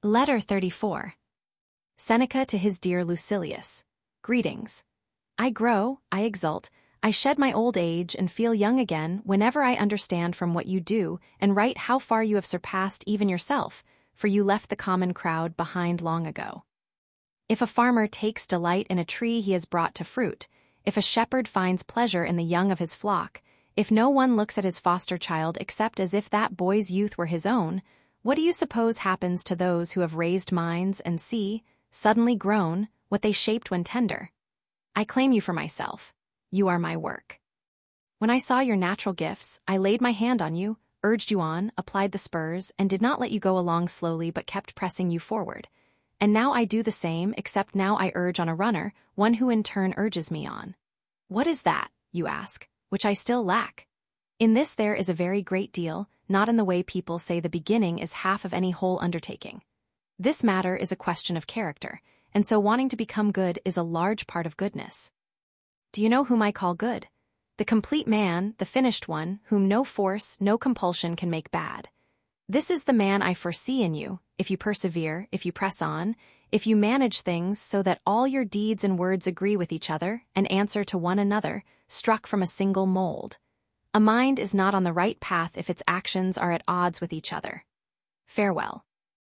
Letter 34. Seneca to his dear Lucilius. Greetings. I grow, I exult, I shed my old age and feel young again whenever I understand from what you do and write how far you have surpassed even yourself, for you left the common crowd behind long ago. If a farmer takes delight in a tree he has brought to fruit, if a shepherd finds pleasure in the young of his flock, if no one looks at his foster child except as if that boy's youth were his own, what do you suppose happens to those who have raised minds and see, suddenly grown, what they shaped when tender? I claim you for myself. You are my work. When I saw your natural gifts, I laid my hand on you, urged you on, applied the spurs, and did not let you go along slowly but kept pressing you forward. And now I do the same, except now I urge on a runner, one who in turn urges me on. What is that, you ask, which I still lack? In this there is a very great deal, not in the way people say the beginning is half of any whole undertaking. This matter is a question of character, and so wanting to become good is a large part of goodness. Do you know whom I call good? The complete man, the finished one, whom no force, no compulsion can make bad. This is the man I foresee in you, if you persevere, if you press on, if you manage things so that all your deeds and words agree with each other and answer to one another, struck from a single mold. A mind is not on the right path if its actions are at odds with each other. Farewell.